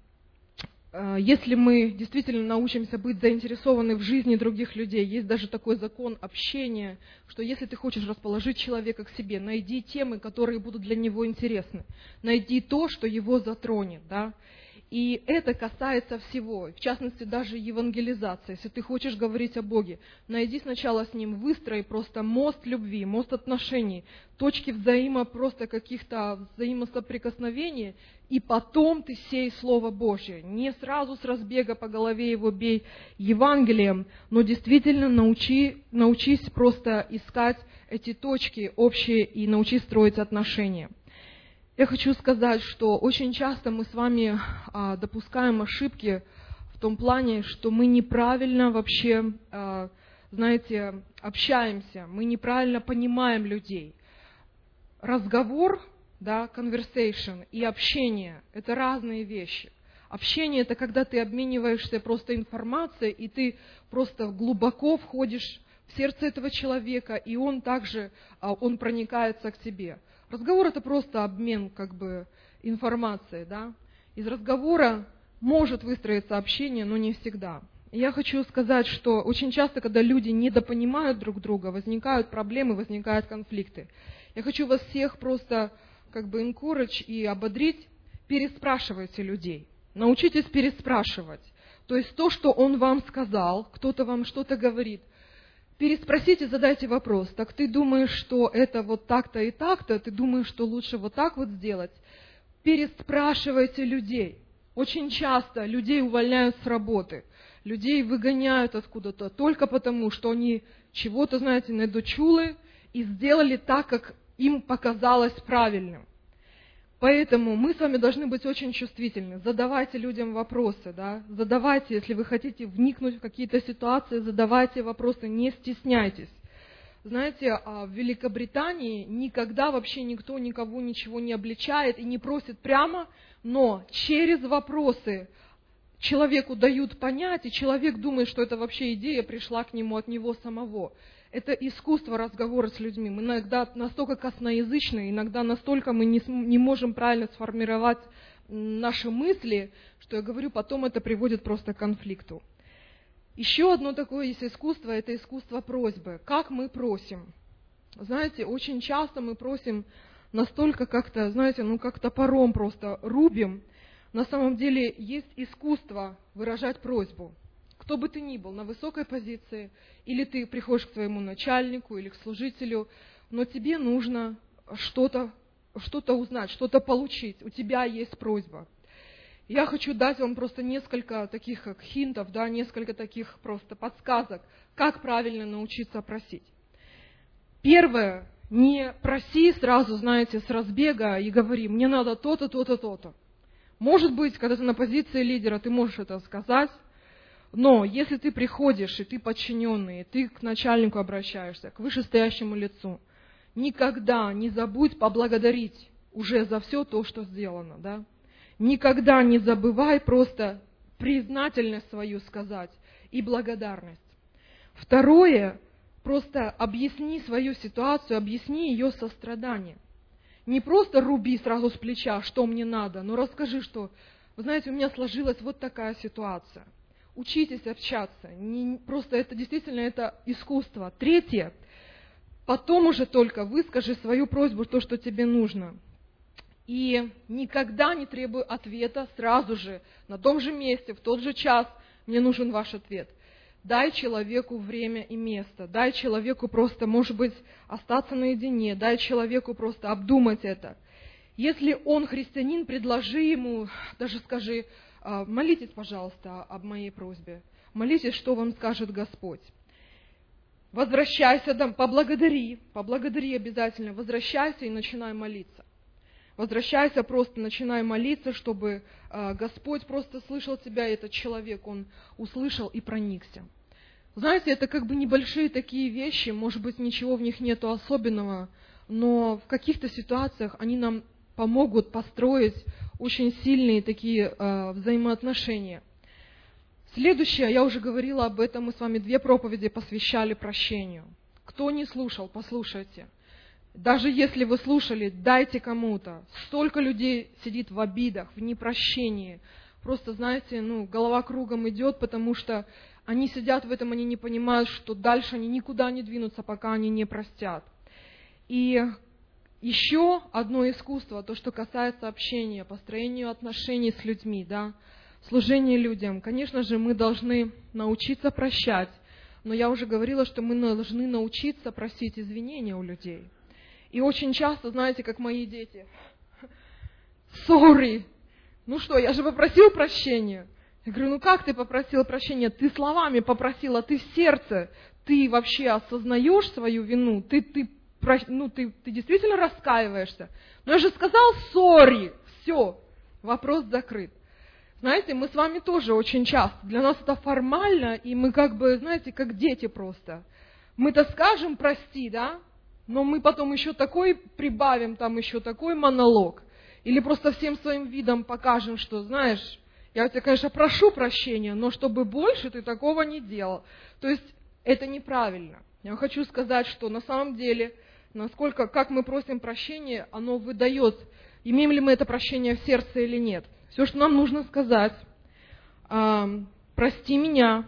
э, если мы действительно научимся быть заинтересованы в жизни других людей, есть даже такой закон общения, что если ты хочешь расположить человека к себе, найди темы, которые будут для него интересны, найди то, что его затронет, да. И это касается всего, в частности, даже евангелизации. Если ты хочешь говорить о Боге, найди сначала с Ним, выстрой просто мост любви, мост отношений, точки взаимо просто каких-то взаимосоприкосновений, и потом ты сей Слово Божье. Не сразу с разбега по голове его бей Евангелием, но действительно научи, научись просто искать эти точки общие и научись строить отношения. Я хочу сказать, что очень часто мы с вами а, допускаем ошибки в том плане, что мы неправильно вообще, а, знаете, общаемся, мы неправильно понимаем людей. Разговор, да, conversation и общение – это разные вещи. Общение – это когда ты обмениваешься просто информацией, и ты просто глубоко входишь в сердце этого человека, и он также, а, он проникается к тебе. Разговор – это просто обмен как бы информацией, да. Из разговора может выстроиться общение, но не всегда. И я хочу сказать, что очень часто, когда люди недопонимают друг друга, возникают проблемы, возникают конфликты. Я хочу вас всех просто как бы encourage и ободрить, переспрашивайте людей. Научитесь переспрашивать. То есть то, что он вам сказал, кто-то вам что-то говорит, переспросите, задайте вопрос. Так ты думаешь, что это вот так-то и так-то? Ты думаешь, что лучше вот так вот сделать? Переспрашивайте людей. Очень часто людей увольняют с работы. Людей выгоняют откуда-то только потому, что они чего-то, знаете, недочулы и сделали так, как им показалось правильным. Поэтому мы с вами должны быть очень чувствительны. Задавайте людям вопросы, да? Задавайте, если вы хотите вникнуть в какие-то ситуации, задавайте вопросы, не стесняйтесь. Знаете, в Великобритании никогда вообще никто никого ничего не обличает и не просит прямо, но через вопросы человеку дают понять, и человек думает, что это вообще идея пришла к нему от него самого. Это искусство разговора с людьми. Мы иногда настолько косноязычны, иногда настолько мы не, не можем правильно сформировать наши мысли, что я говорю, потом это приводит просто к конфликту. Еще одно такое есть искусство, это искусство просьбы. Как мы просим? Знаете, очень часто мы просим настолько как-то, знаете, ну как топором просто рубим. На самом деле есть искусство выражать просьбу. Кто бы ты ни был, на высокой позиции, или ты приходишь к своему начальнику, или к служителю, но тебе нужно что-то, что-то узнать, что-то получить. У тебя есть просьба. Я хочу дать вам просто несколько таких как хинтов, да, несколько таких просто подсказок, как правильно научиться просить. Первое, не проси сразу, знаете, с разбега и говори, мне надо то-то, то-то, то-то. Может быть, когда ты на позиции лидера, ты можешь это сказать, но если ты приходишь, и ты подчиненный, и ты к начальнику обращаешься, к вышестоящему лицу, никогда не забудь поблагодарить уже за все то, что сделано, да? Никогда не забывай просто признательность свою сказать и благодарность. Второе, просто объясни свою ситуацию, объясни ее сострадание. Не просто руби сразу с плеча, что мне надо, но расскажи, что, вы знаете, у меня сложилась вот такая ситуация. учитесь общаться. Не, просто это действительно это искусство. Третье. Потом уже только выскажи свою просьбу, то, что тебе нужно. И никогда не требуй ответа сразу же, на том же месте, в тот же час. Мне нужен ваш ответ. Дай человеку время и место. Дай человеку просто, может быть, остаться наедине. Дай человеку просто обдумать это. Если он христианин, предложи ему, даже скажи, молитесь, пожалуйста, об моей просьбе. Молитесь, что вам скажет Господь. Возвращайся, да, поблагодари, поблагодари обязательно. Возвращайся и начинай молиться. Возвращайся, просто начинай молиться, чтобы Господь просто слышал тебя, и этот человек, он услышал и проникся. Знаете, это как бы небольшие такие вещи, может быть, ничего в них нету особенного, но в каких-то ситуациях они нам помогут построить очень сильные такие э, взаимоотношения. Следующее, я уже говорила об этом, мы с вами две проповеди посвящали прощению. Кто не слушал, послушайте. Даже если вы слушали, дайте кому-то. Столько людей сидит в обидах, в непрощении. Просто, знаете, ну, голова кругом идет, потому что они сидят в этом, они не понимают, что дальше они никуда не двинутся, пока они не простят. И еще одно искусство, то, что касается общения, построения отношений с людьми, да, служения людям. Конечно же, мы должны научиться прощать, но я уже говорила, что мы должны научиться просить извинения у людей. И очень часто, знаете, как мои дети, sorry, ну что, я же попросил прощения. Я говорю, ну как ты попросила прощения? Ты словами попросила, ты в сердце, ты вообще осознаешь свою вину, ты, ты, ну, ты, ты действительно раскаиваешься. Но я же сказал sorry, все, вопрос закрыт. Знаете, мы с вами тоже очень часто, для нас это формально, и мы как бы, знаете, как дети просто. Мы-то скажем прости, да, но мы потом еще такой прибавим, там еще такой монолог. Или просто всем своим видом покажем, что, знаешь, я у тебя, конечно, прошу прощения, но чтобы больше ты такого не делал. То есть это неправильно. Я хочу сказать, что на самом деле, насколько, как мы просим прощения, оно выдает, имеем ли мы это прощение в сердце или нет. Все, что нам нужно сказать, э, прости меня,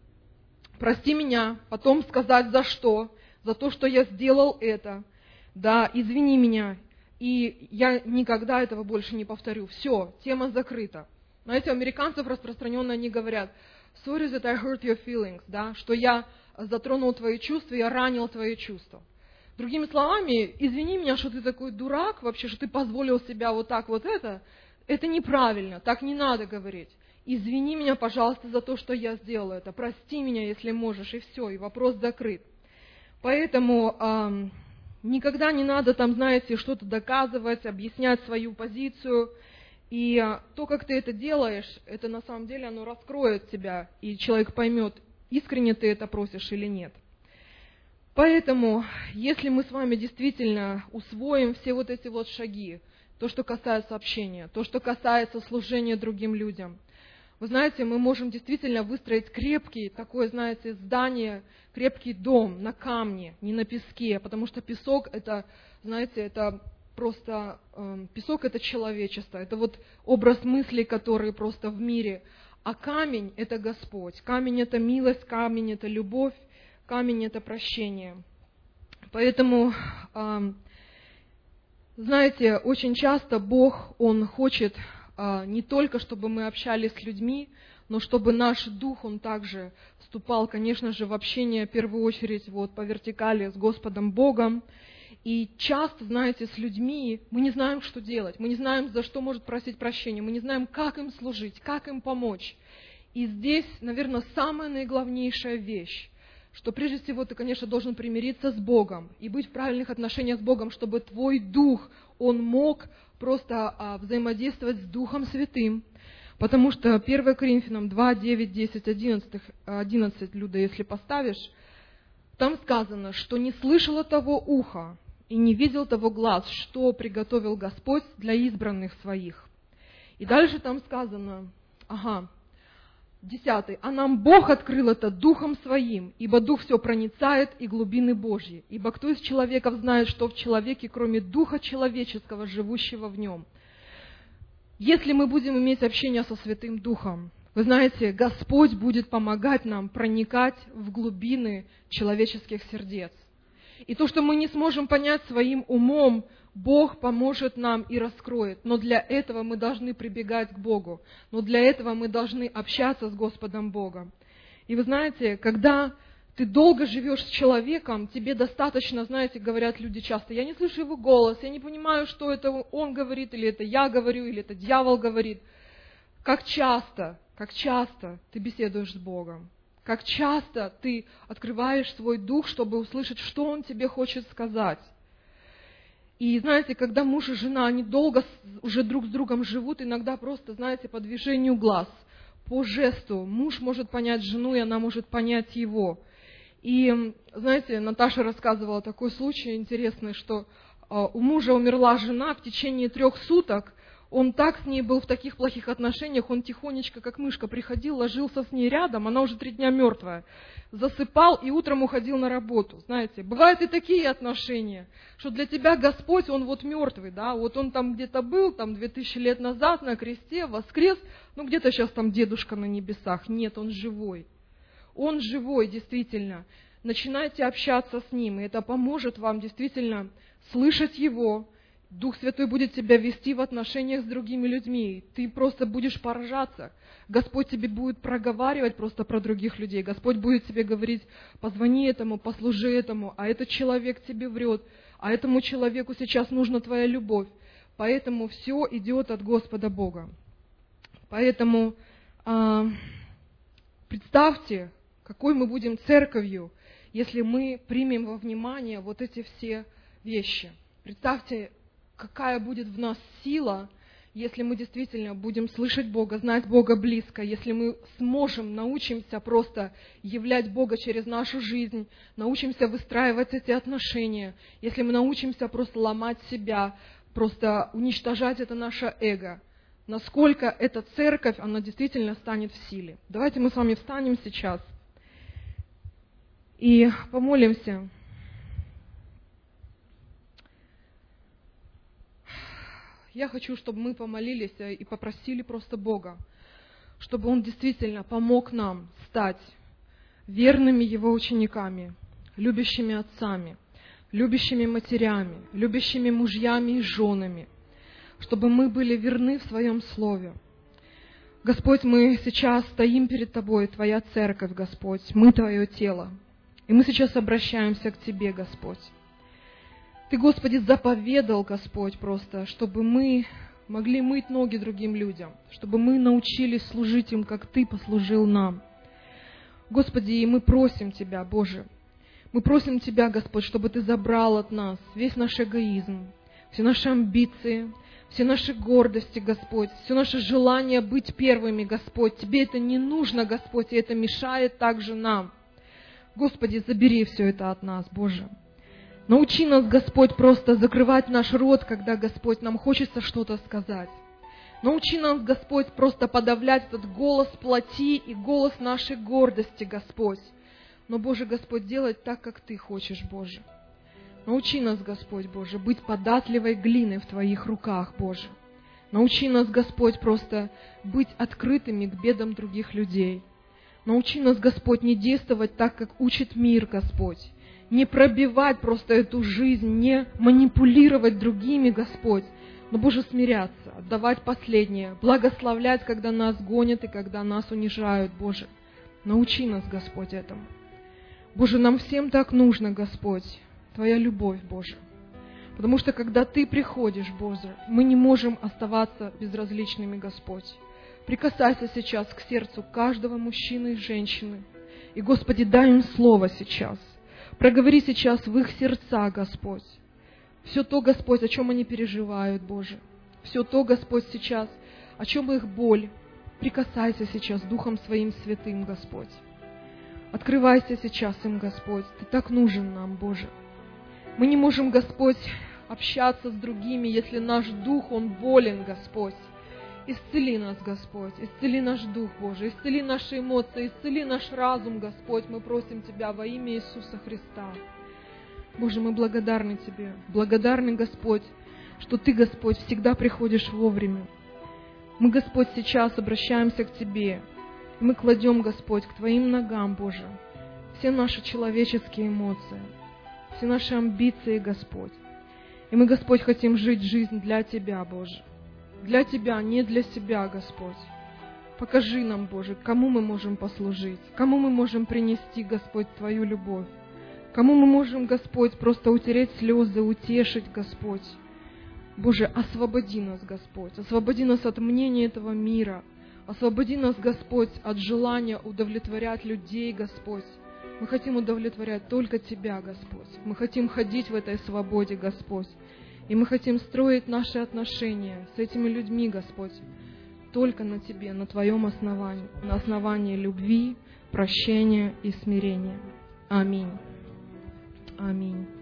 прости меня, потом сказать за что, за то, что я сделал это, да, извини меня, и я никогда этого больше не повторю. Все, тема закрыта. Знаете, у американцев распространенно они говорят, sorry that I hurt your feelings, да, что я затронул твои чувства, я ранил твои чувства. Другими словами, извини меня, что ты такой дурак вообще, что ты позволил себя вот так вот это, это неправильно, так не надо говорить. Извини меня, пожалуйста, за то, что я сделал это, прости меня, если можешь, и все, и вопрос закрыт. Поэтому э, никогда не надо там, знаете, что-то доказывать, объяснять свою позицию. И э, то, как ты это делаешь, это на самом деле оно раскроет тебя, и человек поймет, искренне ты это просишь или нет. Поэтому, если мы с вами действительно усвоим все вот эти вот шаги, то, что касается общения, то, что касается служения другим людям, вы знаете, мы можем действительно выстроить крепкий, такое, знаете, здание, крепкий дом на камне, не на песке, потому что песок это, знаете, это просто, э, песок это человечество, это вот образ мыслей, которые просто в мире, а камень это Господь, камень это милость, камень это любовь, камень это прощение. Поэтому, э, знаете, очень часто Бог, Он хочет не только, чтобы мы общались с людьми, но чтобы наш дух, он также вступал, конечно же, в общение, в первую очередь, вот, по вертикали с Господом Богом. И часто, знаете, с людьми мы не знаем, что делать, мы не знаем, за что может просить прощения, мы не знаем, как им служить, как им помочь. И здесь, наверное, самая наиглавнейшая вещь, что прежде всего ты, конечно, должен примириться с Богом и быть в правильных отношениях с Богом, чтобы твой дух, он мог просто а, взаимодействовать с Духом Святым. Потому что первое Коринфянам два, девять, десять, одиннадцать, одиннадцать, Люда, если поставишь, там сказано, что не слышало того уха и не видел того глаз, что приготовил Господь для избранных своих. И дальше там сказано, ага, десятый, а нам Бог открыл это Духом Своим, ибо Дух все проницает и глубины Божьи. Ибо кто из человеков знает, что в человеке, кроме Духа человеческого, живущего в нем? Если мы будем иметь общение со Святым Духом, Вы знаете, Господь будет помогать нам проникать в глубины человеческих сердец. И то, что мы не сможем понять своим умом, Бог поможет нам и раскроет. Но для этого мы должны прибегать к Богу. Но для этого мы должны общаться с Господом Богом. И вы знаете, когда ты долго живешь с человеком, тебе достаточно, знаете, говорят люди часто, я не слышу его голос, я не понимаю, что это он говорит, или это я говорю, или это дьявол говорит. Как часто, как часто ты беседуешь с Богом, как часто ты открываешь свой дух, чтобы услышать, что Он тебе хочет сказать. И знаете, когда муж и жена, они долго уже друг с другом живут, иногда просто, знаете, по движению глаз, по жесту, муж может понять жену, и она может понять его. И, знаете, Наташа рассказывала такой случай интересный, что у мужа умерла жена в течение трех суток, он так с ней был в таких плохих отношениях, он тихонечко, как мышка, приходил, ложился с ней рядом, она уже три дня мертвая, засыпал и утром уходил на работу. Знаете, бывают и такие отношения, что для тебя Господь, Он вот мертвый, да, вот Он там где-то был, там две тысячи лет назад на кресте, воскрес, ну где-то сейчас там дедушка на небесах. Нет, Он живой. Он живой, действительно. Начинайте общаться с Ним, и это поможет вам действительно слышать Его. Дух Святой будет тебя вести в отношениях с другими людьми. Ты просто будешь поражаться. Господь тебе будет проговаривать просто про других людей. Господь будет тебе говорить, позвони этому, послужи этому, а этот человек тебе врет, а этому человеку сейчас нужна твоя любовь. Поэтому все идет от Господа Бога. Поэтому э, представьте, какой мы будем церковью, если мы примем во внимание вот эти все вещи. Представьте, какая будет в нас сила, если мы действительно будем слышать Бога, знать Бога близко, если мы сможем, научимся просто являть Бога через нашу жизнь, научимся выстраивать эти отношения, если мы научимся просто ломать себя, просто уничтожать это наше эго, насколько эта церковь, она действительно станет в силе. Давайте мы с вами встанем сейчас и помолимся. Я хочу, чтобы мы помолились и попросили просто Бога, чтобы Он действительно помог нам стать верными Его учениками, любящими отцами, любящими матерями, любящими мужьями и женами, чтобы мы были верны в Своем Слове. Господь, мы сейчас стоим перед Тобой, Твоя церковь, Господь, мы Твое тело, и мы сейчас обращаемся к Тебе, Господь. Ты, Господи, заповедал, Господь, просто, чтобы мы могли мыть ноги другим людям, чтобы мы научились служить им, как Ты послужил нам. Господи, и мы просим Тебя, Боже, мы просим Тебя, Господь, чтобы Ты забрал от нас весь наш эгоизм, все наши амбиции, все наши гордости, Господь, все наше желание быть первыми, Господь. Тебе это не нужно, Господь, и это мешает также нам. Господи, забери все это от нас, Боже. Научи нас, Господь, просто закрывать наш рот, когда, Господь, нам хочется что-то сказать. Научи нас, Господь, просто подавлять этот голос плоти и голос нашей гордости, Господь. Но, Боже, Господь, делать так, как Ты хочешь, Боже. Научи нас, Господь, Боже, быть податливой глиной в Твоих руках, Боже. Научи нас, Господь, просто быть открытыми к бедам других людей. Научи нас, Господь, не действовать так, как учит мир, Господь. Не пробивать просто эту жизнь, не манипулировать другими, Господь, но, Боже, смиряться, отдавать последнее, благословлять, когда нас гонят и когда нас унижают, Боже. Научи нас, Господь, этому. Боже, нам всем так нужно, Господь, Твоя любовь, Боже. Потому что, когда Ты приходишь, Боже, мы не можем оставаться безразличными, Господь. Прикасайся сейчас к сердцу каждого мужчины и женщины. И, Господи, дай им слово сейчас. Проговори сейчас в их сердца, Господь. Все то, Господь, о чем они переживают, Боже. Все то, Господь, сейчас, о чем их боль. Прикасайся сейчас Духом Своим Святым, Господь. Открывайся сейчас им, Господь. Ты так нужен нам, Боже. Мы не можем, Господь, общаться с другими, если наш дух, он болен, Господь. Исцели нас, Господь, исцели наш дух, Боже, исцели наши эмоции, исцели наш разум, Господь. Мы просим Тебя во имя Иисуса Христа. Боже, мы благодарны Тебе, благодарны, Господь, что Ты, Господь, всегда приходишь вовремя. Мы, Господь, сейчас обращаемся к Тебе. Мы кладем, Господь, к Твоим ногам, Боже, все наши человеческие эмоции, все наши амбиции, Господь. И мы, Господь, хотим жить жизнь для Тебя, Боже. Для Тебя, не для себя, Господь. Покажи нам, Боже, кому мы можем послужить, кому мы можем принести, Господь, Твою любовь, кому мы можем, Господь, просто утереть слезы, утешить, Господь. Боже, освободи нас, Господь, освободи нас от мнения этого мира, освободи нас, Господь, от желания удовлетворять людей, Господь. Мы хотим удовлетворять только Тебя, Господь. Мы хотим ходить в этой свободе, Господь. И мы хотим строить наши отношения с этими людьми, Господь, только на Тебе, на Твоем основании, на основании любви, прощения и смирения. Аминь. Аминь.